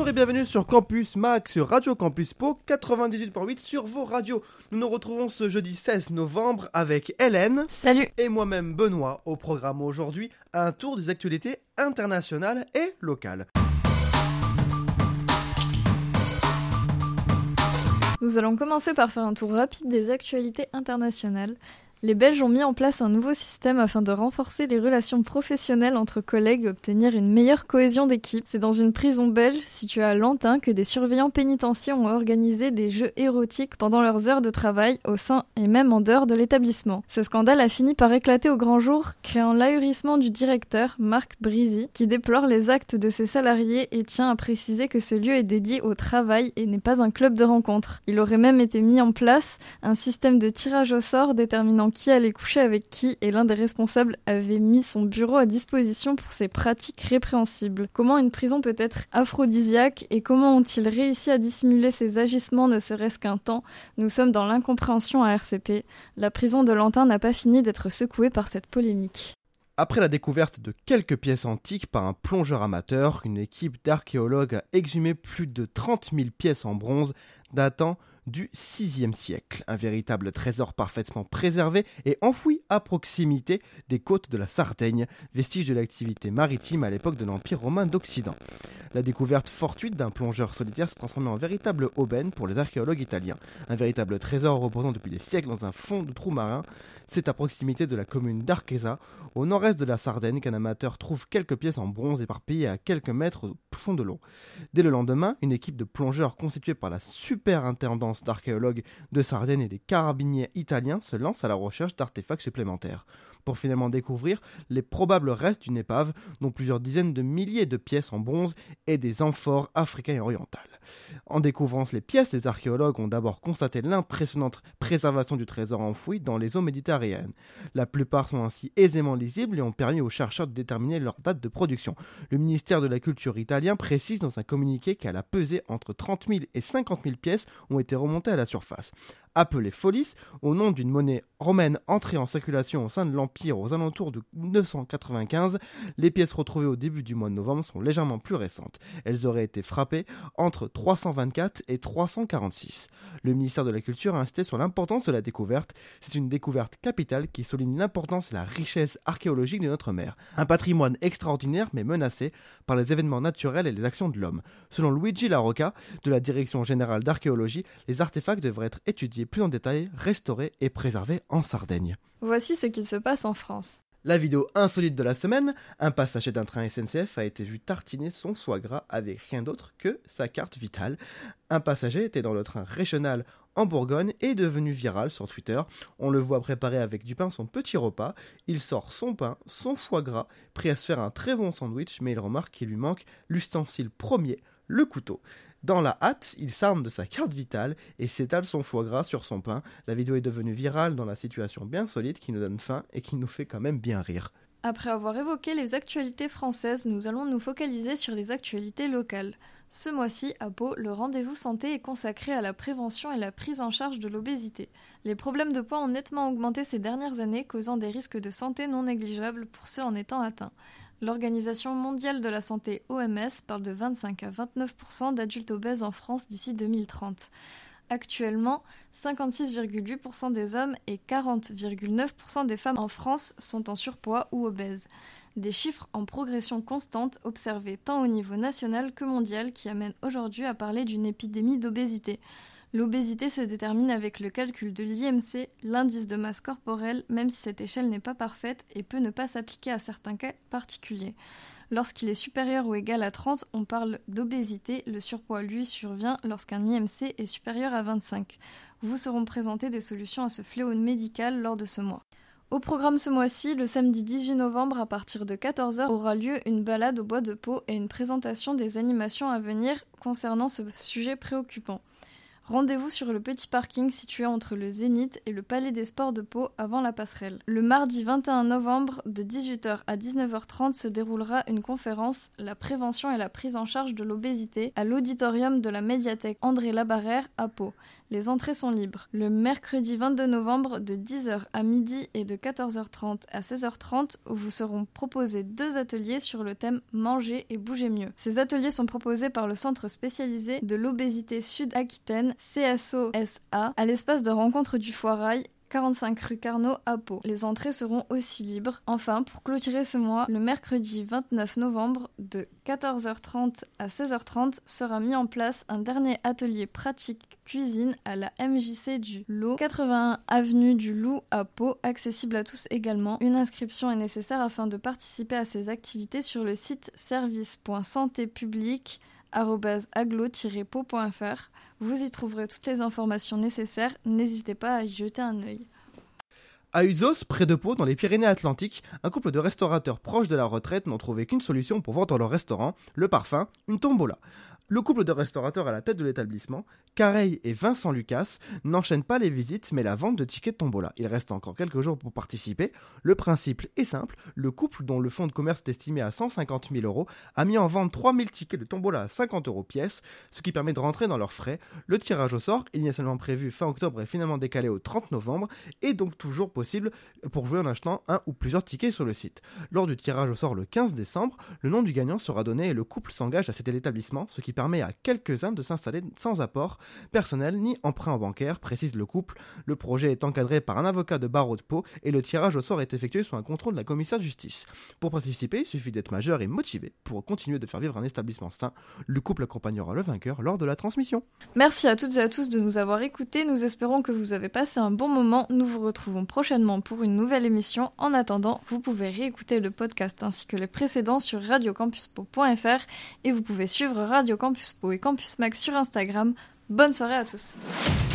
Bonjour et bienvenue sur Campus Max, sur Radio Campus Pau 98.8 sur vos radios. Nous nous retrouvons ce jeudi 16 novembre avec Hélène. Salut. Et moi-même Benoît. Au programme aujourd'hui, un tour des actualités internationales et locales. Nous allons commencer par faire un tour rapide des actualités internationales. Les Belges ont mis en place un nouveau système afin de renforcer les relations professionnelles entre collègues et obtenir une meilleure cohésion d'équipe. C'est dans une prison belge située à Lantin que des surveillants pénitentiaires ont organisé des jeux érotiques pendant leurs heures de travail au sein et même en dehors de l'établissement. Ce scandale a fini par éclater au grand jour, créant l'ahurissement du directeur, Marc Brisy, qui déplore les actes de ses salariés et tient à préciser que ce lieu est dédié au travail et n'est pas un club de rencontres. Il aurait même été mis en place un système de tirage au sort déterminant qui allait coucher avec qui, et l'un des responsables avait mis son bureau à disposition pour ces pratiques répréhensibles. Comment une prison peut être aphrodisiaque et comment ont-ils réussi à dissimuler ces agissements ne serait-ce qu'un temps? Nous sommes dans l'incompréhension à RCP. La prison de Lantin n'a pas fini d'être secouée par cette polémique. Après la découverte de quelques pièces antiques par un plongeur amateur, une équipe d'archéologues a exhumé plus de 30 000 pièces en bronze datant du VIe siècle. Un véritable trésor parfaitement préservé et enfoui à proximité des côtes de la Sardaigne, vestige de l'activité maritime à l'époque de l'Empire romain d'Occident. La découverte fortuite d'un plongeur solitaire s'est transformée en véritable aubaine pour les archéologues italiens. Un véritable trésor reposant depuis des siècles dans un fond de trou marin, c'est à proximité de la commune d'Archesa, au nord-est de la Sardaigne, qu'un amateur trouve quelques pièces en bronze éparpillées à quelques mètres au fond de l'eau. Dès le lendemain, une équipe de plongeurs constituée par la superintendance d'archéologues de Sardaigne et des carabiniers italiens se lance à la recherche d'artefacts supplémentaires, pour finalement découvrir les probables restes d'une épave, dont plusieurs dizaines de milliers de pièces en bronze et des amphores africains et orientales. En découvrant les pièces, les archéologues ont d'abord constaté l'impressionnante préservation du trésor enfoui dans les eaux méditerranéennes. La plupart sont ainsi aisément lisibles et ont permis aux chercheurs de déterminer leur date de production. Le ministère de la Culture italien précise dans un communiqué qu'elle a pesé entre 30 000 et 50 000 pièces ont été remontées à la surface. Appelée Folis, au nom d'une monnaie romaine entrée en circulation au sein de l'Empire aux alentours de 995, les pièces retrouvées au début du mois de novembre sont légèrement plus récentes. Elles auraient été frappées entre 324 et 346. Le ministère de la Culture a insisté sur l'importance de la découverte. C'est une découverte capitale qui souligne l'importance et la richesse archéologique de notre mer. Un patrimoine extraordinaire mais menacé par les événements naturels et les actions de l'homme. Selon Luigi Larocca, de la Direction générale d'archéologie, les artefacts devraient être étudiés plus en détail, restaurés et préservés en Sardaigne. Voici ce qu'il se passe en France. La vidéo insolite de la semaine, un passager d'un train SNCF a été vu tartiner son foie gras avec rien d'autre que sa carte vitale. Un passager était dans le train régional en Bourgogne et est devenu viral sur Twitter. On le voit préparer avec du pain son petit repas. Il sort son pain, son foie gras, prêt à se faire un très bon sandwich, mais il remarque qu'il lui manque l'ustensile premier, le couteau. Dans la hâte, il s'arme de sa carte vitale et s'étale son foie gras sur son pain. La vidéo est devenue virale dans la situation bien solide qui nous donne faim et qui nous fait quand même bien rire. Après avoir évoqué les actualités françaises, nous allons nous focaliser sur les actualités locales. Ce mois-ci, à Pau, le rendez-vous santé est consacré à la prévention et la prise en charge de l'obésité. Les problèmes de poids ont nettement augmenté ces dernières années, causant des risques de santé non négligeables pour ceux en étant atteints. L'Organisation mondiale de la santé OMS parle de 25 à 29% d'adultes obèses en France d'ici 2030. Actuellement, 56,8% des hommes et 40,9% des femmes en France sont en surpoids ou obèses. Des chiffres en progression constante observés tant au niveau national que mondial qui amènent aujourd'hui à parler d'une épidémie d'obésité. L'obésité se détermine avec le calcul de l'IMC, l'indice de masse corporelle, même si cette échelle n'est pas parfaite et peut ne pas s'appliquer à certains cas particuliers. Lorsqu'il est supérieur ou égal à 30, on parle d'obésité. Le surpoids, lui, survient lorsqu'un IMC est supérieur à 25. Vous seront présentées des solutions à ce fléau médical lors de ce mois. Au programme ce mois-ci, le samedi 18 novembre à partir de 14h aura lieu une balade au bois de Pau et une présentation des animations à venir concernant ce sujet préoccupant. Rendez-vous sur le petit parking situé entre le Zénith et le Palais des Sports de Pau avant la passerelle. Le mardi 21 novembre de 18h à 19h30 se déroulera une conférence « La prévention et la prise en charge de l'obésité » à l'auditorium de la médiathèque André Labarrère à Pau. Les entrées sont libres. Le mercredi 22 novembre, de 10h à midi et de 14h30 à 16h30, vous seront proposés 2 ateliers sur le thème « Manger et bouger mieux ». Ces ateliers sont proposés par le Centre spécialisé de l'obésité Sud-Aquitaine, CSO-SA, à l'espace de rencontre du Foirail, 45 rue Carnot à Pau. Les entrées seront aussi libres. Enfin, pour clôturer ce mois, le mercredi 29 novembre, de 14h30 à 16h30, sera mis en place un dernier atelier pratique cuisine à la MJC du Lot, 81 avenue du Loup à Pau, accessible à tous également. Une inscription est nécessaire afin de participer à ces activités sur le site service.santépublique@aglo-pau.fr. Vous y trouverez toutes les informations nécessaires, n'hésitez pas à y jeter un œil. À Uzos, près de Pau, dans les Pyrénées-Atlantiques, un couple de restaurateurs proches de la retraite n'ont trouvé qu'une solution pour vendre leur restaurant, le parfum, une tombola. Le couple de restaurateurs à la tête de l'établissement, Careil et Vincent Lucas, n'enchaînent pas les visites mais la vente de tickets de tombola. Il reste encore quelques jours pour participer. Le principe est simple, le couple, dont le fonds de commerce est estimé à 150 000 €, a mis en vente 3000 tickets de tombola à 50 € pièce, ce qui permet de rentrer dans leurs frais. Le tirage au sort, initialement prévu fin octobre et finalement décalé au 30 novembre, est donc toujours possible pour jouer en achetant un ou plusieurs tickets sur le site. Lors du tirage au sort le 15 décembre, le nom du gagnant sera donné et le couple s'engage à céder l'établissement, ce qui permet à quelques-uns de s'installer sans apport personnel ni emprunt bancaire, précise le couple. Le projet est encadré par un avocat de barreau de Pau et le tirage au sort est effectué sous un contrôle de la commissaire de justice. Pour participer, il suffit d'être majeur et motivé pour continuer de faire vivre un établissement sain. Le couple accompagnera le vainqueur lors de la transmission. Merci à toutes et à tous de nous avoir écoutés. Nous espérons que vous avez passé un bon moment. Nous vous retrouvons prochainement pour une nouvelle émission. En attendant, vous pouvez réécouter le podcast ainsi que les précédents sur radiocampuspo.fr et vous pouvez suivre Radio Campus Pau et Campus Max sur Instagram. Bonne soirée à tous.